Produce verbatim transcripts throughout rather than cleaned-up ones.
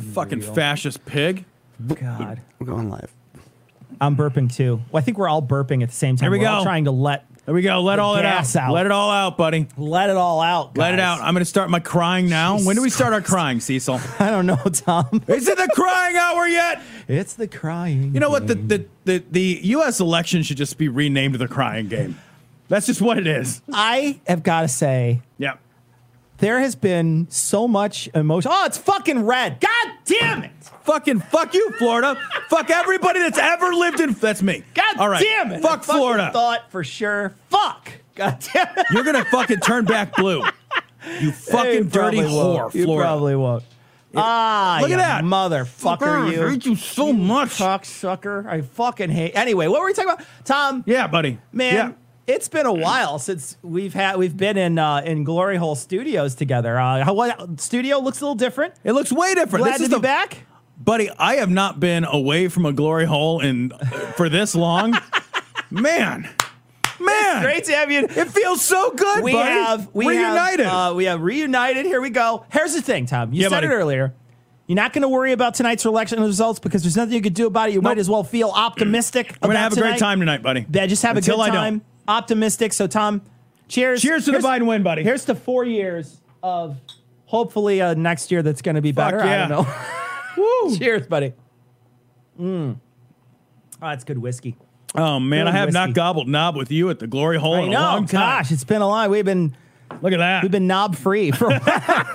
Fucking fascist pig. God. We're going live. I'm burping too. Well, I think we're all burping at the same time. Here we we're go. all trying to let There we go. Let all it out. gas out. Let it all out, buddy. let it all out. Let it guys. out. I'm going to start my crying now. Jesus when do we start Christ. our crying, Cecil? I don't know, Tom. Is it the crying hour yet? It's the crying. You know what? The, the, the, the U S election should just be renamed the crying game. That's just what it is. I have got to say, Yeah. there has been so much emotion. Oh, it's fucking red. God damn it. Fucking fuck you, Florida. Fuck everybody that's ever lived in. That's me. God all right. damn it. Fuck I fucking Florida. Thought for sure. Fuck. God damn it. You're going to fucking turn back blue. You fucking You dirty probably whore, won't. You Florida. probably won't. Ah, Look at you that. motherfucker, I you. hate you so much. Cocksucker. I fucking hate. Anyway, what were we talking about? Tom, Yeah, buddy. man, Yeah. it's been a while since we've had we've been in uh, in Glory Hole Studios together. Uh, how what studio looks a little different. It looks way different. Glad this to is be the, back. Buddy, I have not been away from a glory hole in for this long. Man. Man. Great to have you. It feels so good, We buddy. have we reunited. Have, uh, we have reunited. Here we go. Here's the thing, Tom. You Yeah, said buddy. it earlier. You're not going to worry about tonight's election results because there's nothing you could do about it. You might as well feel optimistic. I'm going to about have a tonight. great time tonight, buddy. Yeah, just have Until a I good don't. time. Optimistic. So, Tom, cheers. Cheers to the Here's- Biden win, buddy. Here's to four years of hopefully uh, next year that's going to be better. yeah. I don't know. Woo. Cheers, buddy. Mm. Oh, that's good whiskey. Oh, man, Good I have whiskey. not gobbled knob with you at the glory hole I in a know. long time. Gosh, it's been a lot. We've been Look at that. we've been knob free for a while.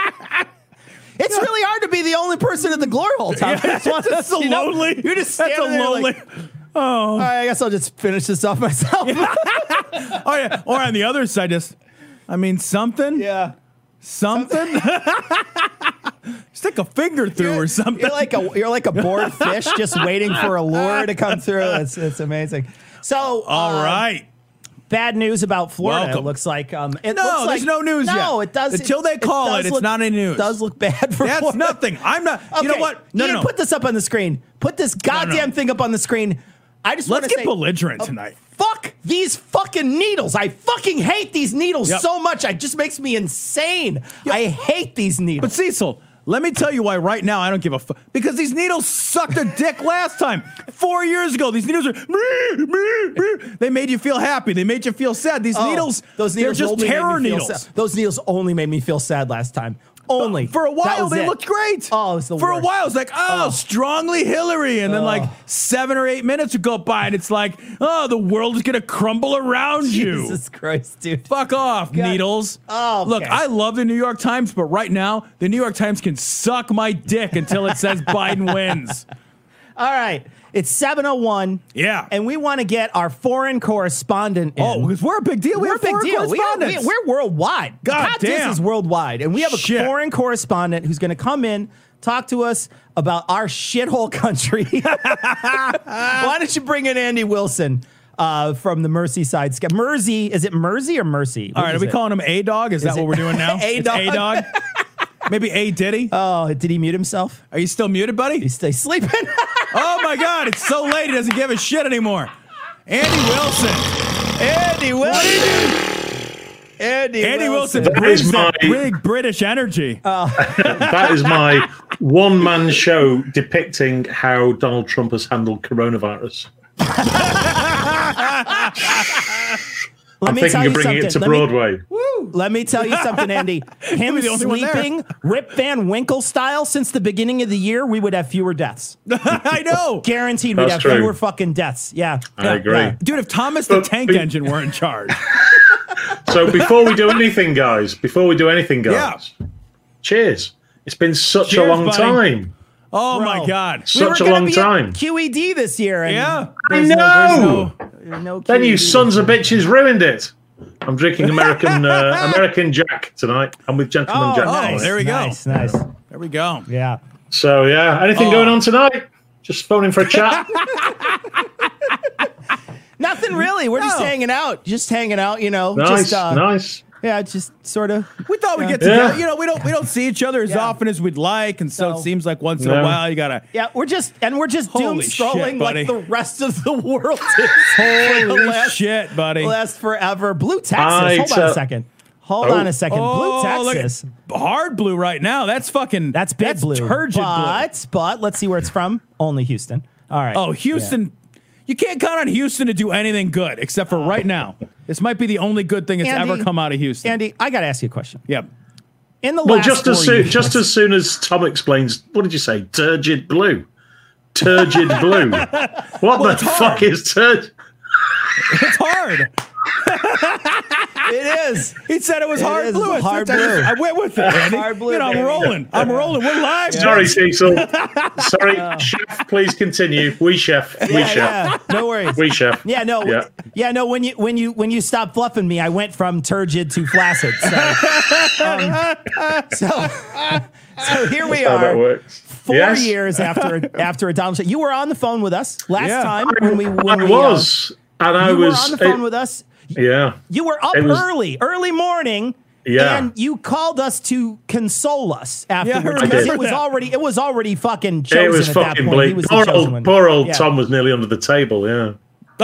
It's really hard to be the only person at the glory hole, Tom. I just want That's to, so you know, lonely. You're just That's standing a there lonely. like, oh. all right, I guess I'll just finish this off myself. oh, yeah. Or on the other side, just, I mean, something. yeah. Something. Stick a finger through or something. You're like a you're like a bored fish just waiting for a lure to come through. It's it's amazing. So All um, right. bad news about Florida. Welcome. It looks like um it No, looks there's like, no news no, yet. it does Until they call does it, it's look- not any news. Does look bad for That's Florida. nothing. I'm not. You know Okay, what? No, Ian, no, no. put this up on the screen. Put this goddamn no. thing up on the screen. I just Let's want to get say, belligerent uh, tonight. Fuck these fucking needles. I fucking hate these needles Yep. so much. It just makes me insane. I hate these needles. But Cecil, let me tell you why right now I don't give a fuck. Because these needles sucked a dick last time. Four years ago, these needles are. They made you feel happy. They made you feel sad. These Oh, needles, those needles they're just only made me terror feel needles. sad. Those needles only made me feel sad last time. Only. For a That while, was they it. looked great. Oh, it's the For worst. a while, it's like, oh, Oh. strongly Hillary. And then, like, Oh. seven or eight minutes would go by, and it's like, oh, the world is going to crumble around you. Jesus Christ, dude. Fuck off, God. needles. Oh, okay. Look, I love the New York Times, but right now, the New York Times can suck my dick until it says Biden wins. All right. It's seven oh one. Yeah. And we want to get our foreign correspondent in. Oh, because we're a big deal. We We're a have big foreign deal. We are, we, correspondents. we're worldwide. God God this damn. is worldwide. And we have a Shit. foreign correspondent who's going to come in, talk to us about our shithole country. Why don't you bring in Andy Wilson uh, from the Merseyside? Sca- Mersey, is it Mersey or Mercy? All What right, are is we it? calling him A-Dog? Is, that it what we're doing now? A-Dog? It's A-Dog? Maybe A-Diddy? Oh, did he mute himself? Are you still muted, buddy? He stay sleeping? Oh, my God. It's so late. He doesn't give a shit anymore. Andy Wilson. Andy Wilson. Andy, Andy Wilson That brings is that my- big British energy. That is my one-man show depicting how Donald Trump has handled coronavirus. Let I'm me thinking tell of you bringing it to something. Let me- Broadway. Let me tell you something, Andy. Him the only one there. sleeping Rip Van Winkle style since the beginning of the year, we would have fewer deaths. I know. Guaranteed we'd That's have true. fewer fucking deaths. Yeah. I Yeah, agree. yeah. Dude, if Thomas the But Tank be- Engine were in charge. So before we do anything, guys, before we do anything, guys, Yeah. cheers. It's been such Cheers, a long buddy. time. Oh, Bro. my God. Such we were a gonna long be time. At Q E D this year. And Yeah. I there's know. No, there's no, no Then Q E D you sons this of year. bitches ruined it. I'm drinking American uh, American Jack tonight. I'm with Gentleman Oh, Jack. nice. there we go. Nice, nice. There we go. Yeah. So yeah, anything Oh. going on tonight? Just phoning for a chat. Nothing really. We're just No. hanging out. Just hanging out, you know. Nice, just, uh, nice. Yeah, just sort of. We thought we'd get Yeah. together. You know, we don't we don't see each other as Yeah. often as we'd like, and so No. it seems like once in No. a while you gotta. Yeah, we're just and we're just doom Holy shit, scrolling buddy. like the rest of the world is. For the Holy last, shit, buddy! last forever. Blue Texas. I Hold on tell- a second. Hold Oh. on a second. Oh, Blue look at- Texas. hard blue right now. That's fucking. That's big that's blue. turgid blue. but, but let's see where it's from. Only Houston. All right. Oh, Houston. You can't count on Houston to do anything good except for right now. This might be the only good thing that's Andy- ever come out of Houston. Andy, I got to ask you a question. yeah. In the Well, last just as four soon, years, just as soon as Tom explains, what did you say? Turgid blue. Turgid blue. What the fuck is turgid? It's hard. it is. He said it was It hard is blue. I hard said- blue. I went with it, Andy. Hard blue, You know, I'm baby. rolling. I'm rolling. We're live. Sorry, Cecil. Sorry, chef. Please continue. We chef. We Yeah, chef. yeah. No worries. We chef. Yeah, no, Yeah. yeah, no. When you when you when you stopped fluffing me, I went from turgid to flaccid. So, um, so, so here we That's how that are, works. four Yes. years after after a Donald. Trump. You were on the phone with us last Yeah. time when we when I we, uh, was, and I you was. were on the phone it- with us. Yeah. You were up It was- early, early morning. Yeah. And you called us to console us afterwards. I because did. it was already it was already fucking chosen It was at that fucking point. He bleak. was the Poor chosen old, one. poor old Yeah. Tom was nearly under the table. Yeah.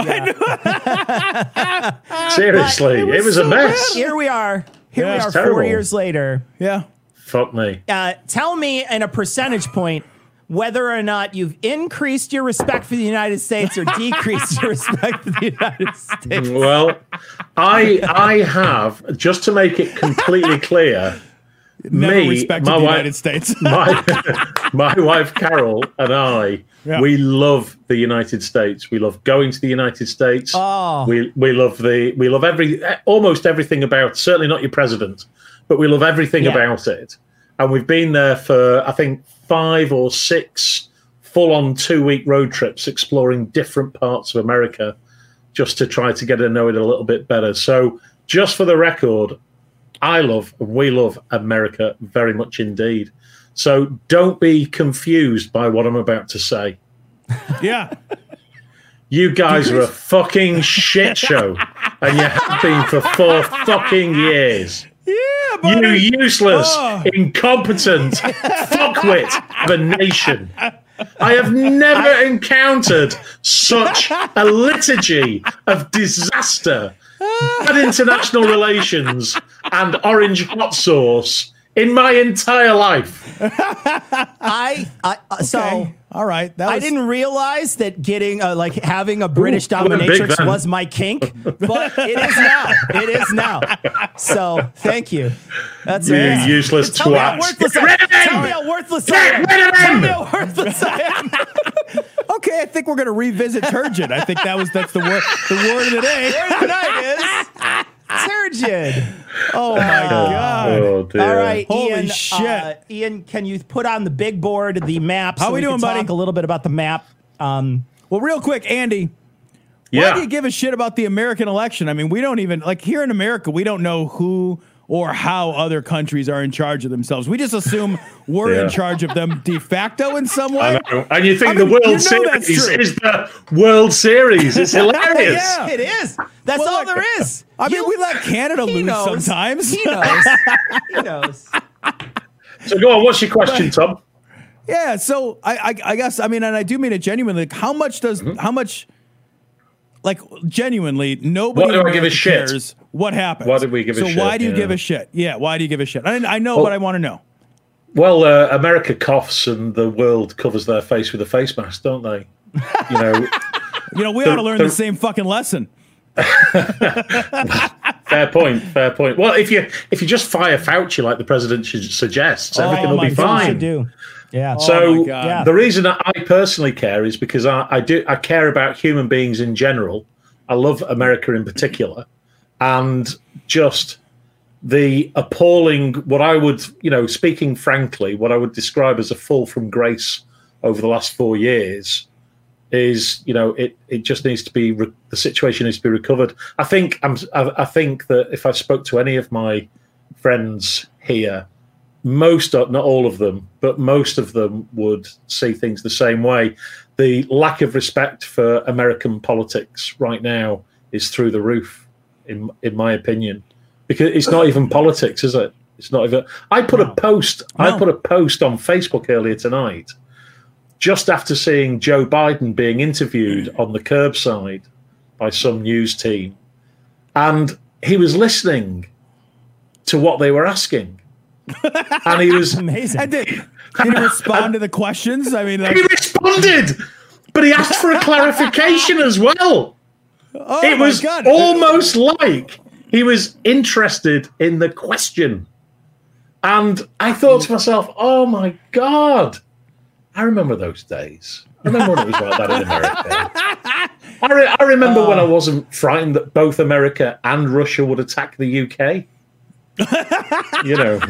Seriously, But it it was was, a so mess. Here we are. Here Yeah, we it's are four terrible. years later. Yeah. Fuck me. Uh, tell me in a percentage point whether or not you've increased your respect for the United States or decreased your respect for the United States. Well, I I have, just to make it completely clear, Never me, respected my the wife- United States. my my wife Carol and I, Yeah. we love the United States. We love going to the United States. Oh. We we love the we love every almost everything about. Certainly not your president, but we love everything Yeah. about it. And we've been there for I think five or six full-on two-week road trips exploring different parts of America, just to try to get to know it a little bit better. So, just for the record, I love and we love America very much indeed. So don't be confused by what I'm about to say. yeah. You guys are a fucking shit show, and you have been for four fucking years. Yeah, You buddy. useless, Oh. incompetent fuckwit of a nation. I have never encountered such a liturgy of disaster, bad international relations, and orange hot sauce in my entire life. I, I uh, so Okay. All right. That was, I didn't realize that getting uh, like having a British Ooh, I went big dominatrix then. was my kink, but it is now. It is now. So thank you. That's You it. useless Tell me how twat. worthless Get I rid of am. him! Tell me how worthless I Get am. rid of Tell him! me how worthless I am. Okay, I think we're gonna revisit turgid. I think that was that's the word the word of the day. Word tonight is turgid. Oh my god. Oh, dear. All right, Holy Ian. shit. Uh, Ian, can you put on the big board the map? How so we we doing, can buddy? Talk a little bit about the map. Um, Well, real quick, Andy, why Yeah. do you give a shit about the American election? I mean, we don't even like here in America, we don't know who or how other countries are in charge of themselves. We just assume we're Yeah. in charge of them de facto in some I way. know. And you think I the mean, World you know that's Series true. is the World Series. It's hilarious. Yeah. it is. That's Well, all look, there is. I mean, You- we let Canada he lose knows. sometimes. He knows. he knows. So go on, what's your question, Tom? Yeah, so I, I, I guess I mean, and I do mean it genuinely. Like, how much does Mm-hmm. how much, like, genuinely, nobody What do I in give a America shit? cares what happens. Why do we give a so shit? why do you Yeah. give a shit? Yeah, why do you give a shit? I, I know, Well- but I want to know. Well, uh, America coughs and the world covers their face with a face mask, don't they? You know, You know, we The- ought to learn the- the same fucking lesson. fair point, fair point. Well, if you if you just fire Fauci like the president should, suggests, everything Oh will my be God. You fine. should do. Yeah. Oh So my God. Yeah. the reason that I personally care is because I, I do I care about human beings in general. I love America in particular, and just the appalling, what I would, you know, speaking frankly, what I would describe as a fall from grace over the last four years is, you know, it it just needs to be re- the situation needs to be recovered. I think I'm I, I think that if I spoke to any of my friends here, most of, not all of them, but most of them would see things the same way. The lack of respect for American politics right now is through the roof, in in my opinion, because it's not even politics, is it? It's not even. I put a post. I No. put a post on Facebook earlier tonight, just after seeing Joe Biden being interviewed on the curbside by some news team, and he was listening to what they were asking. And he was amazing. And did, did he respond to the questions? I mean, like, he responded, but he asked for a clarification as well. oh It my was God. almost like he was interested in the question. And I thought to myself, oh my God, I remember those days. I remember when it was like that in America. I, re- I remember uh, when I wasn't frightened that both America and Russia would attack the U K. You know.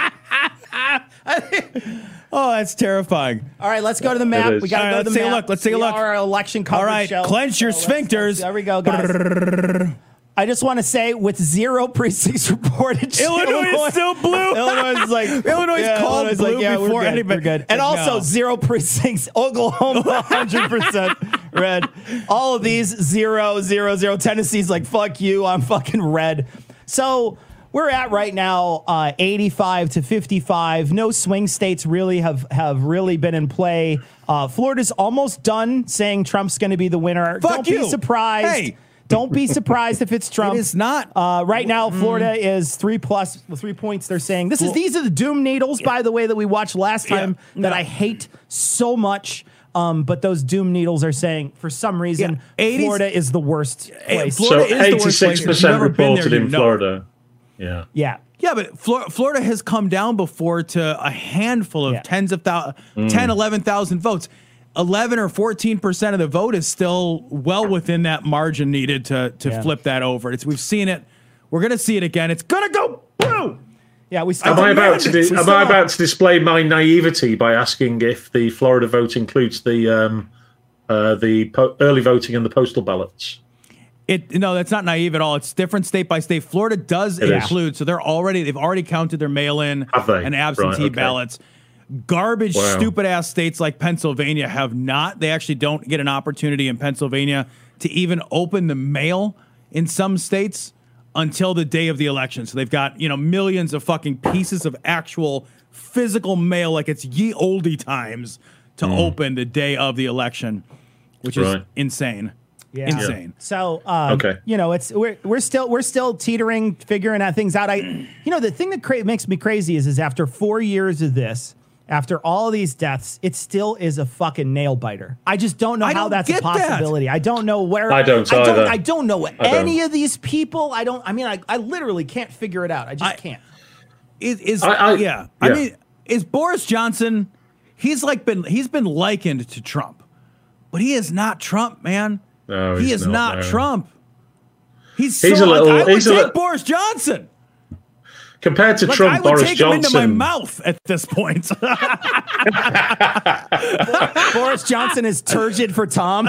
Oh, that's terrifying. All right, let's go to the map. We got to right, go to let's the take map. a look. Let's take a We look. are our election coverage All right, show. clench your So let's- sphincters. let's- There we go, guys. I just want to say, with zero precincts reported, Illinois is still blue. Illinois is like Illinois yeah, called Illinois is blue like, yeah, before we're good, anybody. we're good. And Like, also no. zero precincts. Oklahoma, one hundred percent red. All of these zero, zero, zero. Tennessee's like, fuck you, I'm fucking red. So we're at right now uh, eighty-five to fifty-five. No swing states really have have really been in play. Uh, Florida's almost done saying Trump's going to be the winner. Fuck Don't you. be surprised. Hey. Don't be surprised if it's Trump. It is not. Uh, right now, Florida is three plus three points. They're saying this is these are the doom needles, by the way, that we watched last time Yeah. that No. I hate so much. Um, but those doom needles are saying for some reason Yeah. eighties Florida is the worst place. Florida So is the worst place. If eighty-six you've percent never been reported there, you in know. Florida. Yeah. yeah. Yeah, but Flor- Florida has come down before to a handful of Yeah. tens of thousands, ten, eleven thousand votes. eleven or fourteen percent of the vote is still well within that margin needed to to Yeah. flip that over. It's we've seen it. We're going to see it again. It's going to go blue. Yeah, we still Am I about to We di- still am I have- about to display my naivety by asking if the Florida vote includes the um, uh, the po- early voting and the postal ballots? It no, that's not naive at all. It's different state by state. Florida does It is. include, so they're already they've already counted their mail-in Have they? and absentee Right, okay. ballots. Garbage, Wow. stupid ass states like Pennsylvania have not. They actually don't get an opportunity in Pennsylvania to even open the mail in some states until the day of the election. So they've got, you know, millions of fucking pieces of actual physical mail like it's ye olde times to open the day of the election, which is Right. insane. Yeah. Insane. So, um, Okay. you know, it's we're we're still we're still teetering, figuring out things out. I, you know, the thing that cra- makes me crazy is is after four years of this, after all these deaths, it still is a fucking nail biter. I just don't know I how don't that's a get that. possibility. I don't know where. I don't I don't, either. I don't know I any don't. of these people. I don't. I mean, I, I literally can't figure it out. I just I- can't. Is, is I- I- yeah. I yeah. mean, is Boris Johnson? He's like been he's been likened to Trump, but he is not Trump, man. No, he he's is not, not no. Trump. He's, He's so, a little- Like, I would he's a take li- Boris Johnson. Compared to Like, Trump, I would Boris take Johnson. him into my mouth at this point. Boris Johnson is turgid for Tom.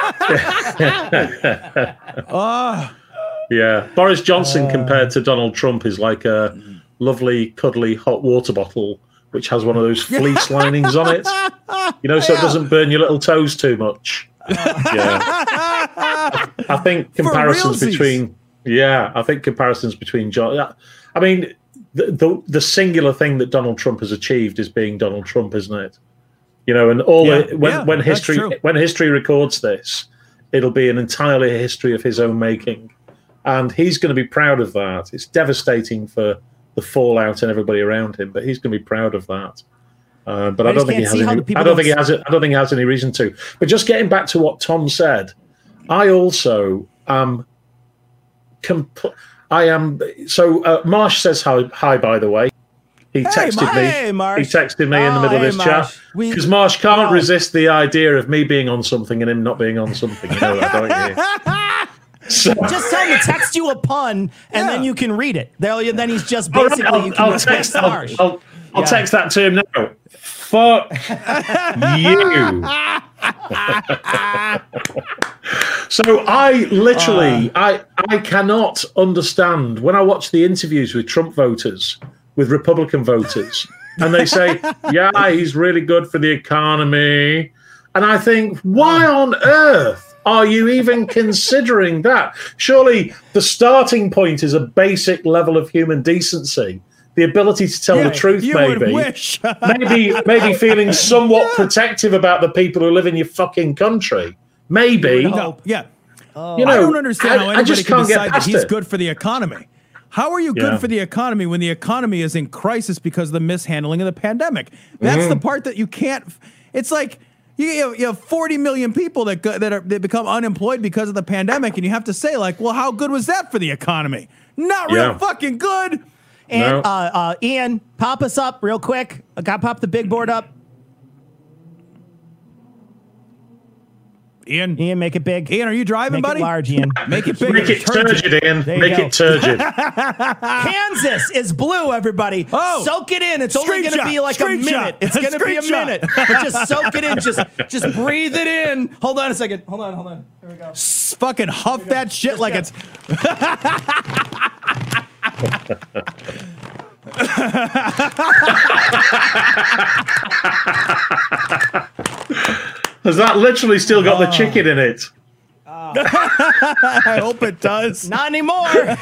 Yeah, Boris Johnson compared to Donald Trump is like a lovely, cuddly hot water bottle which has one of those fleece linings on it. You know, so it doesn't burn your little toes too much. Yeah, I think comparisons realsies. between yeah, I think comparisons between John. I mean, the, the the singular thing that Donald Trump has achieved is being Donald Trump, isn't it? You know, and all Yeah, the, when yeah, when that's history true. when history records this, it'll be an entirely a history of his own making, and he's going to be proud of that. It's devastating for the fallout and everybody around him, but he's going to be proud of that. Uh, but I I, don't just think he can't has. see how Any, the people I don't think he don't- has. I don't think he has any reason to. But just getting back to what Tom said, I also am. Compl- I am. So uh, Marsh says hi. Hi, by the way. He texted Mar- me. hey, Marsh. He texted me in the Oh, middle hey, of this Marsh. chat We- because Marsh can't Wow. resist the idea of me being on something and him not being on something. You know that, don't you? So, Just tell him to text you a pun, and Yeah. then you can read it. They'll- Then he's just All right, basically I'll, you can I'll request text. I'll, Marsh. I'll, I'll Yeah. text that to him now. Fuck you. So I literally, I, I cannot understand when I watch the interviews with Trump voters, with Republican voters, and they say, yeah, he's really good for the economy. And I think, why on earth are you even considering that? Surely the starting point is a basic level of human decency, the ability to tell Yeah, the truth, you maybe. would wish. maybe maybe feeling somewhat protective about the people who live in your fucking country. Maybe. No, yeah. You know, I don't understand I- how I anybody just can can't get decide that past he's it. good for the economy. How are you good Yeah. for the economy when the economy is in crisis because of the mishandling of the pandemic? That's Mm-hmm. the part that you can't. It's like you have, you have forty million people that go, that are that become unemployed because of the pandemic, and you have to say like, well, how good was that for the economy? Not real Yeah. fucking good. And No. uh, uh, Ian, pop us up real quick. I got pop the big board up. Ian, Ian, make it big. Ian, are you driving, make buddy? it large, Ian. Make it big. Make it turgid, Ian. There you Make go. it turgid. Kansas is blue, everybody. Oh. Soak it in. It's only going to Screenshot. be like a Screenshot. minute. It's going to be a Screenshot. minute. But just soak it in. Just just breathe it in. Hold on a second. Hold on, hold on. Here we go. S- Fucking huff that shit like go. it's. Has that literally still got the chicken in it? I hope it does. Not anymore.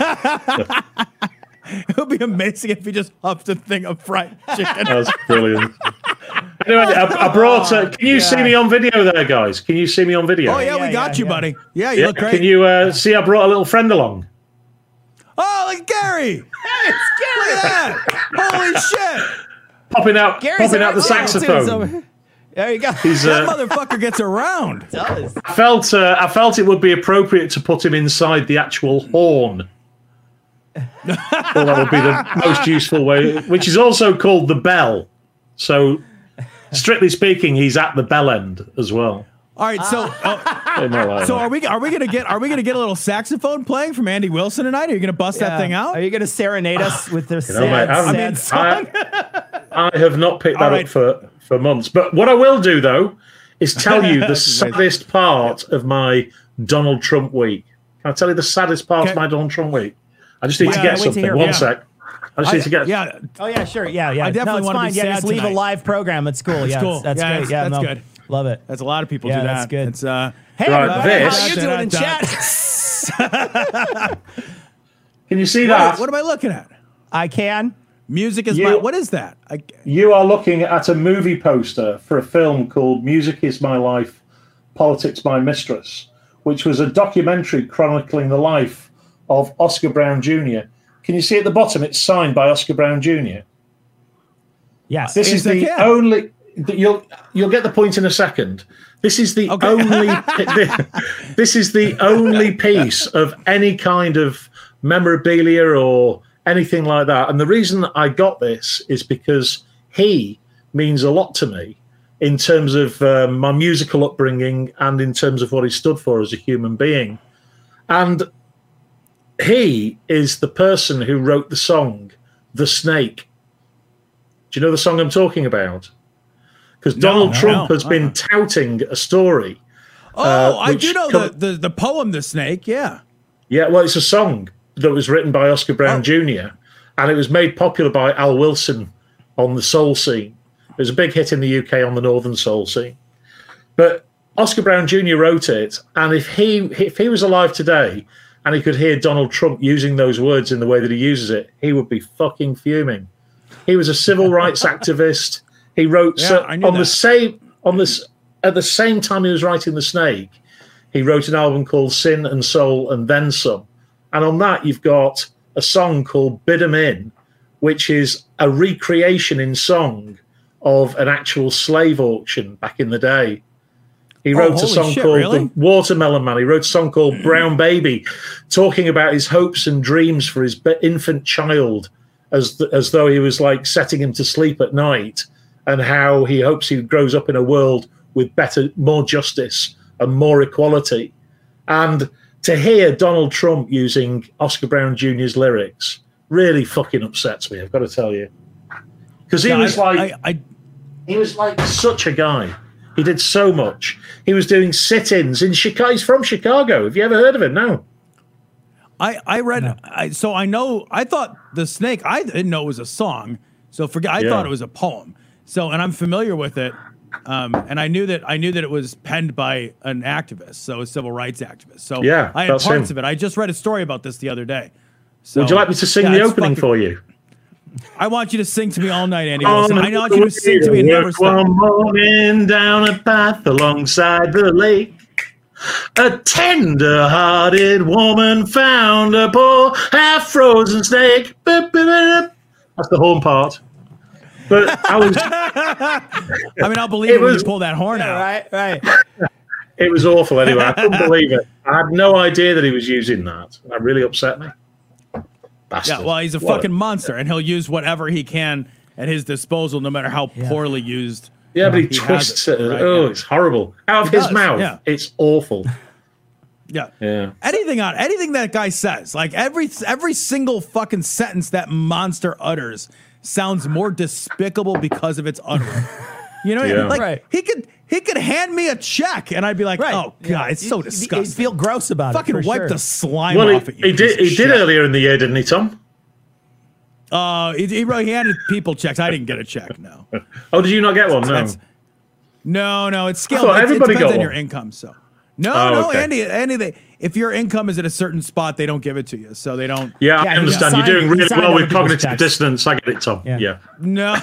It would be amazing if he just huffed a thing of fried chicken. That's brilliant. Anyway, I, I brought. Uh, can you see me on video there, guys? Can you see me on video? Oh yeah, Yeah, we got yeah, you, yeah. buddy. Yeah, you Yeah, look great. can you uh, see? I brought a little friend along. Oh, like Gary! Hey, it's Look Gary. at that! Holy shit! Popping out, Gary's popping out the around too, saxophone. so- There you go. He's, That uh, motherfucker gets around. does. I felt. Uh, I felt it would be appropriate to put him inside the actual horn. Well, that would be the most useful way, which is also called the bell. So, strictly speaking, he's at the bell end as well. All right, so Ah. uh, Isn't that like so that? are we are we gonna get are we gonna get a little saxophone playing from Andy Wilson tonight? Are you gonna bust that Yeah. thing out? Are you going to serenade us with their know, sad, mate, I sad mean, song? I, I have not picked that All right. up for, for months. But what I will do, though, is tell you the saddest part of my Donald Trump week. Can I tell you the saddest part Okay. of my Donald Trump week? I just need Yeah, to I get wait to something. hear- One yeah. sec. I just I- need to get. yeah, Oh yeah, sure, yeah, yeah. I definitely no, it's wanna fine. be Yeah, sad just leave a tonight. live program. It's cool. Yeah, cool. that's Yeah, great. that's- Yeah, that's no, good. love it. that's a lot of people Yeah, do that. that's good. It's uh, Hey, Right, everybody, this- how you doing in Da- da- chat? Can you see what, that? what am I looking at? I can. Music is You- my. What is that? I, You are looking at a movie poster for a film called Music is My Life, Politics My Mistress, which was a documentary chronicling the life of Oscar Brown Junior Can you see at the bottom? It's signed by Oscar Brown Junior Yes. This Yes, is I the can. only. You'll you'll get the point in a second. This is the Okay. only. This is the only piece of any kind of memorabilia or anything like that. And the reason that I got this is because he means a lot to me in terms of um, my musical upbringing and in terms of what he stood for as a human being. And he is the person who wrote the song "The Snake." Do you know the song I'm talking about? Because Donald no, Trump no, has been uh-uh. touting a story. oh, Uh, I do which know co- the, the the poem, "The Snake." Yeah. Yeah, well, it's a song that was written by Oscar Brown Oh. Junior and it was made popular by Al Wilson on the soul scene. It was a big hit in the U K on the Northern soul scene. But Oscar Brown Junior wrote it, and if he if he was alive today and he could hear Donald Trump using those words in the way that he uses it, he would be fucking fuming. He was a civil rights activist. He wrote Yeah, so, I knew on the that. same on this at the same time he was writing The Snake. He wrote an album called Sin and Soul and Then Some. And on that, you've got a song called Bid 'em In, which is a recreation in song of an actual slave auction back in the day. He Oh, wrote a holy song shit, called really? The Watermelon Man. He wrote a song called Brown Baby, talking about his hopes and dreams for his be- infant child as, th- as though he was like setting him to sleep at night, and how he hopes he grows up in a world with better, more justice and more equality. And to hear Donald Trump using Oscar Brown Junior's lyrics really fucking upsets me, I've got to tell you. Because he Yeah, was I, like, I, I, he was like such a guy. He did so much. He was doing sit-ins in Chicago. He's from Chicago. Have you ever heard of him? No. I, I read, I, so I know, I thought The Snake, I didn't know it was a song. So forget, I Yeah. thought it was a poem. So, and I'm familiar with it. Um, and I knew that, I knew that it was penned by an activist, so a civil rights activist. So Yeah, I had that's parts him. of it. I just read a story about this the other day. So, Would you like me to sing yeah, the it's opening fucking- for you? I want you to sing to me all night, Andy Wilson. I want you to sing to me and never Work stop. one morning down a path alongside the lake. A tender-hearted woman found a poor half-frozen snake. That's the horn part. But I was. I mean, I'll believe It it when was- you pull that horn out. Right, right. It was awful anyway. I couldn't believe it. I had no idea that he was using that. That really upset me. Bastard. Yeah, well, he's a What fucking monster, and he'll use whatever he can at his disposal, no matter how poorly used. Yeah, but he, he has twists it, it. right? Oh, Yeah. it's horrible. Out of He his does, mouth. yeah. It's awful. Yeah. Yeah. Anything on anything that guy says, like every every single fucking sentence that monster utters sounds more despicable because of its uttering. You know, what I mean? Yeah. like Right. he could he could hand me a check, and I'd be like, Right. oh god, Yeah. it's so You- you- disgusting. You feel gross about Fucking it. for wipe sure. the slime Well, off he, at you. he did. piece He of did shit. earlier in the year, didn't he, Tom? Uh, he, he, he handed people checks. I didn't get a check. No, Oh, did you not get one? No. That's- no, no. It's scaled. thought It, it everybody depends got on your one. income. So, no, Oh, no, okay. Andy, Andy. They, if your income is at a certain spot, they don't give it to you. So they don't. Yeah, Yeah, I he understand. signed- You're doing he really signed well other with people's cognitive checks. dissonance. I get it, Tom. Yeah. Yeah. No.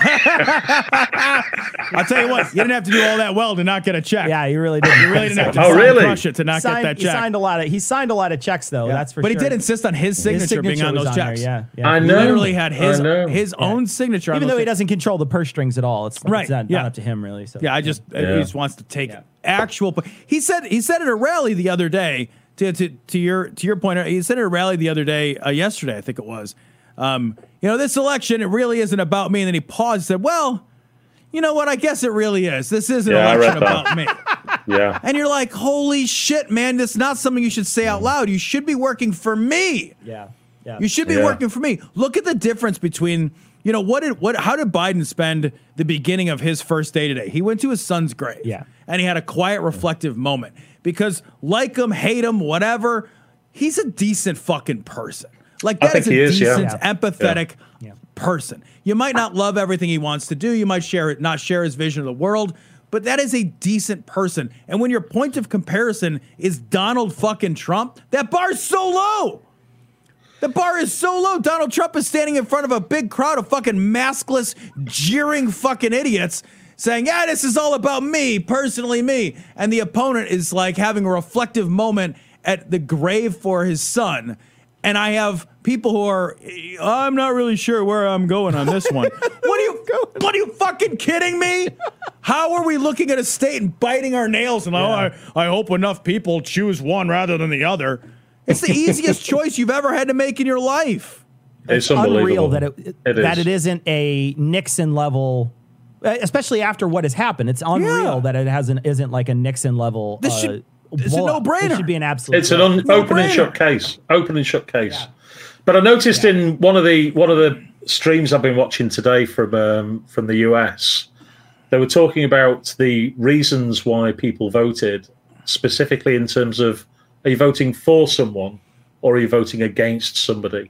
I'll tell you what, you didn't have to do all that well to not get a check. Yeah, you really did. You really didn't have to Oh, sign really? crush it to not signed, get that he check. signed a lot of. He signed a lot of checks, though. Yeah. That's for but sure. he did insist on his signature, His signature being on was those there, checks. yeah, yeah. I He know. literally had his I know. his own signature on Even those though he checks. doesn't control the purse strings at all, it's, Right, it's not, yeah. not up to him really. So Yeah, I just he Yeah. just wants to take Yeah. actual. He said he said at a rally the other day. To, to to your to your point, he said at a rally the other day, uh, yesterday I think it was. Um, you know, this election it really isn't about me. And then he paused and said, "Well, you know what? I guess it really is. This is an Yeah, I election read that. about me." Yeah. And you're like, "Holy shit, man! This is not something you should say out loud. You should be working for me. yeah, yeah. You should be Yeah. working for me. Look at the difference between." You know, what did what how did Biden spend the beginning of his first day today? He went to his son's grave. Yeah. And he had a quiet, reflective moment. Because like him, hate him, whatever, he's a decent fucking person. Like I that think is a he is, yeah. decent, Yeah. empathetic Yeah. person. You might not love everything he wants to do. You might share not share his vision of the world, but that is a decent person. And when your point of comparison is Donald fucking Trump, that bar's so low. The bar is so low. Donald Trump is standing in front of a big crowd of fucking maskless, jeering fucking idiots saying, yeah, this is all about me, personally me. And the opponent is like having a reflective moment at the grave for his son. And I have people who are, I'm not really sure where I'm going on this one. What are you, what are you fucking kidding me? How are we looking at a state and biting our nails and, oh, I, I hope enough people choose one rather than the other. It's the easiest choice you've ever had to make in your life. It's, unreal unbelievable. that it, It that is. it isn't a Nixon level, especially after what has happened. It's unreal Yeah. that it hasn't isn't like a Nixon level. This uh, should- it's a blowout. no-brainer. It should be an absolute. It's an blowout. un- open and brainer. shut case. Open and shut case. But I noticed in one of the one of the streams I've been watching today from um, from the U S, they were talking about the reasons why people voted, specifically in terms of are you voting for someone or are you voting against somebody?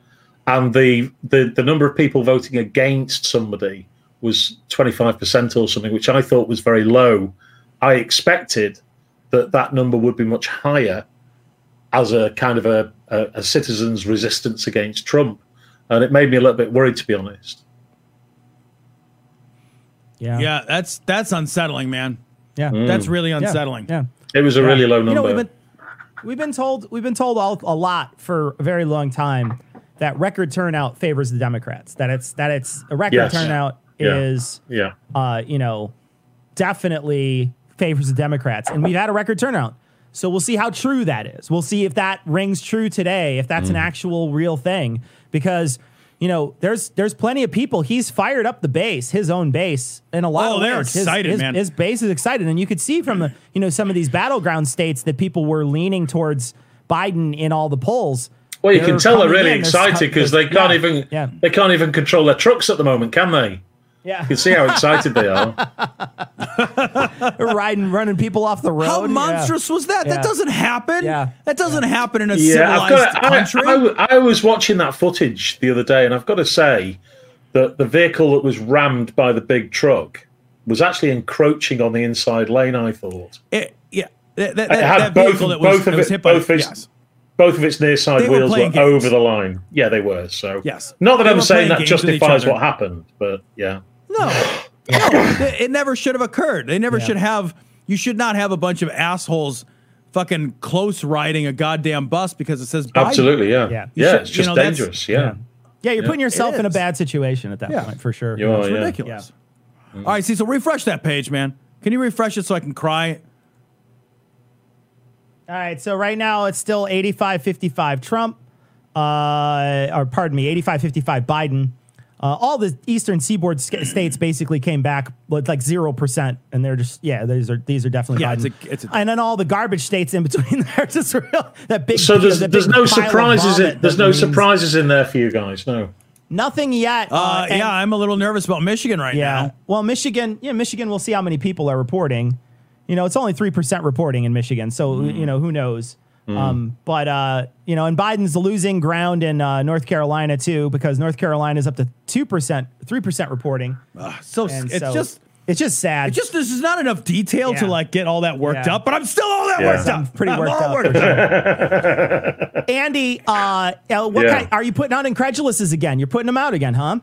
And the the, the number of people voting against somebody was twenty-five percent or something, which I thought was very low. I expected that that number would be much higher as a kind of a, a, a citizen's resistance against Trump. And it made me a little bit worried, to be honest. Yeah. Yeah, that's that's unsettling, man. Yeah. That's really Yeah. unsettling. Yeah. It was a Yeah. really low You number. know, we've been we've been told we've been told all, a lot for a very long time that record turnout favors the Democrats. That it's that it's a record Yes. turnout Yeah. is yeah. uh, you know, definitely favors the Democrats. And we've had a record turnout. So we'll see how true that is. We'll see if that rings true today, if that's an actual real thing. Because, you know, there's there's plenty of people. He's fired up the base, his own base, in a lot Oh, of they're ways. His- excited, his, man. His base is excited. And you could see from the, you know, some of these battleground states that people were leaning towards Biden in all the polls. Well, you can They're tell they're coming really in. There's- excited because they can't yeah, even yeah. they can't even control their trucks at the moment, can they? Yeah. You can see how excited they are. riding, running people off the road. How Yeah. monstrous was that? Yeah. That doesn't happen. Yeah. That doesn't happen in a Yeah, I've civilized got. I, country. I, I was watching that footage the other day, and I've got to say that the vehicle that was rammed by the big truck was actually encroaching on the inside lane. I thought It- yeah, that, that, It had that both- vehicle that was, both of that was it- hit by both the, its- yes. both of its near side They were wheels were, playing games. over the line. Yeah, they were. So Yes. not that They I'm were saying playing that games with each justifies other. what happened, but yeah. No, no, it it never should have occurred. They never Yeah. should have. You should not have a bunch of assholes fucking close riding a goddamn bus because it says Biden. Absolutely, yeah. Yeah. Yeah, should- it's you just know, that's- dangerous. Yeah. Yeah, yeah you're Yeah. putting yourself It in a is. bad situation at that Yeah. point, for sure. You are, It's yeah. ridiculous. All right, see, so refresh that page, man. Can you refresh it so I can cry? All right, so right now it's still eighty-five fifty-five Trump, uh, or pardon me, eighty-five fifty-five Biden. Uh, all the eastern seaboard sk- states basically came back with like zero percent, and they're just yeah, these are these are definitely Yeah, Biden. it's a- it's a- and then all the garbage states in between there, just real that big. So there's that there's big no pile of surprises. vomit In, there's that no means surprises in there for you guys. No. Nothing yet. Uh, and- yeah, I'm a little nervous about Michigan right yeah. now. Well, Michigan, yeah, Michigan. We'll see how many people are reporting. You know, it's only three percent reporting in Michigan, so Mm. you know who knows. Um, but uh, you know, and Biden's losing ground in uh, North Carolina too, because North Carolina is up to two percent, three percent reporting. Ugh, so And it's so just, it's just sad. it's just this is not enough detail to Yeah. like get all that worked Yeah. up. But I'm still all that Yeah. worked I'm up. pretty I'm worked all up. worked up. Andy, uh, uh, what Yeah. kind, are you putting out Incredulouses again? You're putting them out again, huh?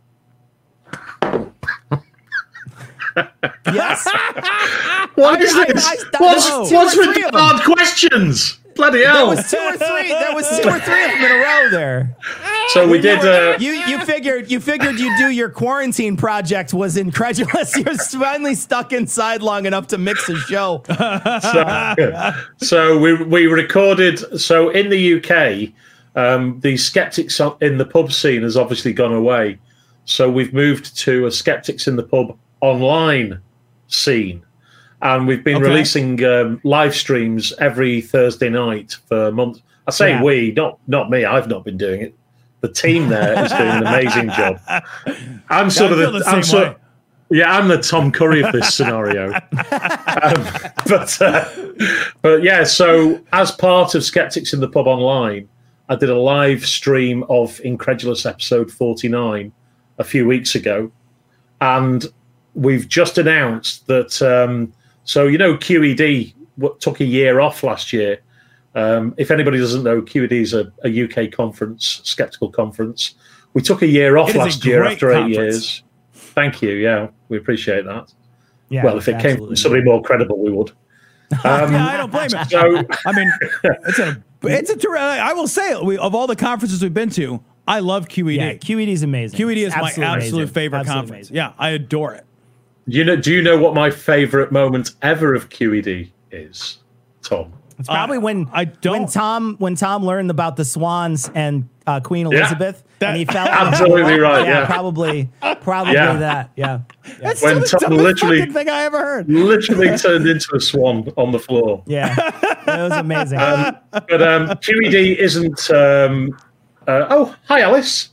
Yes. What is I- this? I- that- what's there was two what's or with three the of them. hard questions? Bloody There hell! was two or three. There was two or three of them in a row there. So we did. Uh, You you figured you figured you do your quarantine project was incredulous. You're finally stuck inside long enough to mix a show. so, so we we recorded. So in the U K, um, the skeptics in the pub scene has obviously gone away. So we've moved to a skeptics in the pub online scene, and we've been Okay. releasing um, live streams every Thursday night for months. I say Yeah. we, not not me. I've not been doing it. The team there is doing an amazing job. I'm sort I of feel the, the I'm same sort way. yeah, I'm the Tom Curry of this scenario. um, but uh, but yeah, so as part of Skeptics in the Pub Online, I did a live stream of Incredulous episode forty-nine a few weeks ago, and we've just announced that. Um, so you know, Q E D w- took a year off last year. Um, if anybody doesn't know, Q E D is a, a U K conference, skeptical conference. We took a year off It is a last year great after eight conference. years. Thank you. Yeah, we appreciate that. Yeah, well, if it came from somebody more credible, we would. Um, Yeah, I don't blame it. so I mean, it's a it's a ter- I will say it. We, of all the conferences we've been to, I love Q E D. Yeah, Q E D is amazing. Q E D is It's my absolutely absolute amazing. favorite Absolutely conference. amazing. Yeah, I adore it. you know, do you know what my favourite moment ever of Q E D is, Tom? It's probably Uh, when I don't- when Tom when Tom learned about the swans and uh, Queen Elizabeth, That- and he fell. Absolutely right, yeah. probably probably Yeah. that. Yeah, That's When still the Tom dumbest literally- fucking thing I ever heard. Literally turned into a swan on the floor. yeah, it was amazing. But um, Q E D isn't. Um, uh, oh, hi, Alice.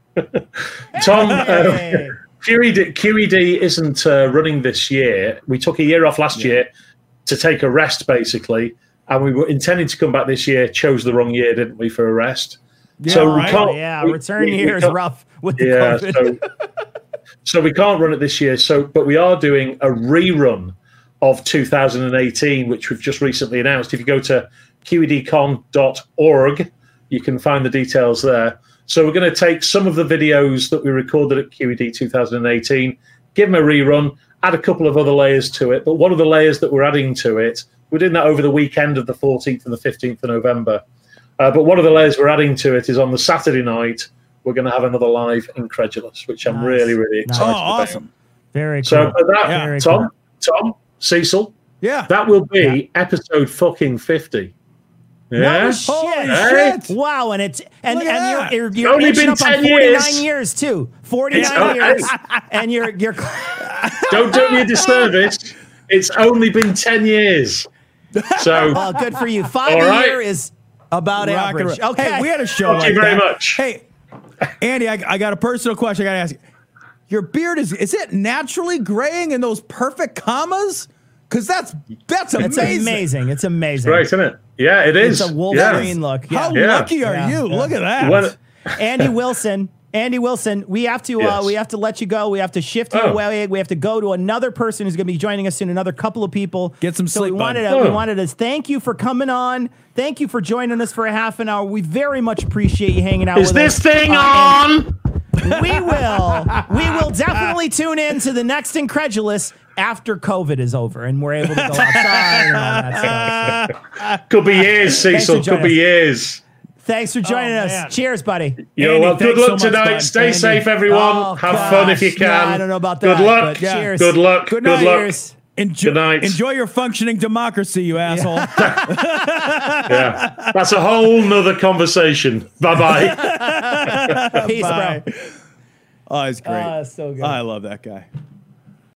Tom. Hey. Uh, Q E D, Q E D isn't uh, running this year. We took a year off last year to take a rest, basically, and we were intending to come back this year. Chose the wrong year, didn't we, for a rest? so right. we can't. yeah, we- return we- we year is can't- rough with the Yeah, COVID. so, so we can't run it this year. So, but we are doing a rerun of two thousand eighteen, which we've just recently announced. If you go to Q E D con dot org, you can find the details there. So we're going to take some of the videos that we recorded at Q E D two thousand eighteen, give them a rerun, add a couple of other layers to it. But one of the layers that we're adding to it, we're doing that over the weekend of the fourteenth and the fifteenth of November. Uh, but one of the layers we're adding to it is on the Saturday night, we're going to have another live Incredulous, which I'm Nice. really, really Nice. Oh, excited about. awesome. Very cool. So for that, Yeah. Very Tom, cool. Tom, Cecil, Yeah. that will be episode fucking fifty. Yeah. No shit. Holy Hey. shit. Wow, and it's and, Look at and that. you're you're, you're Only inching been up on ten forty-nine years. years too. forty-nine It's- years, hey. and you're you're Don't do me a disservice. It's only been ten years. So well, good for you. Five All a right. year is about Rock and average. roll. Okay, Hey, we had a show Thank like you very that. much. Hey, Andy, I, I got a personal question. I got to ask you. Your beard is is it naturally graying in those perfect commas? Because that's that's it's amazing. amazing. It's amazing. great, isn't it? Yeah, it is. It's a Wolverine Yeah. look. How Yeah. Yeah. lucky are Yeah. you? Yeah. Look at that. When- Andy Wilson. Andy Wilson, we have to uh, Yes. we have to let you go. We have to shift you Oh. away. We have to go to another person who's going to be joining us soon. Another couple of people. Get some so sleep, we bud. wanted to, we Oh. wanted to thank you for coming on. Thank you for joining us for a half an hour. We very much appreciate you hanging out Is with this us. thing Uh, on? and we will we will definitely tune in to the next Incredulous after COVID is over and we're able to go outside and all that stuff. Could be years, Cecil. for joining Could be us. years. Thanks for joining Oh, us. man. Cheers, buddy. Yo, Andy, well, good thanks luck so much, tonight. bud. Stay Andy. safe, everyone. Oh, Have gosh. fun if you can. Yeah, I don't know about Good that, luck. but cheers. Good luck. Good Good night. luck. Cheers. Enjoy, Good night. enjoy your functioning democracy, you asshole. Yeah, that's a whole nother conversation. Bye bye. Peace, Bye. bro. Oh, it's great. Oh, so good. I love that guy.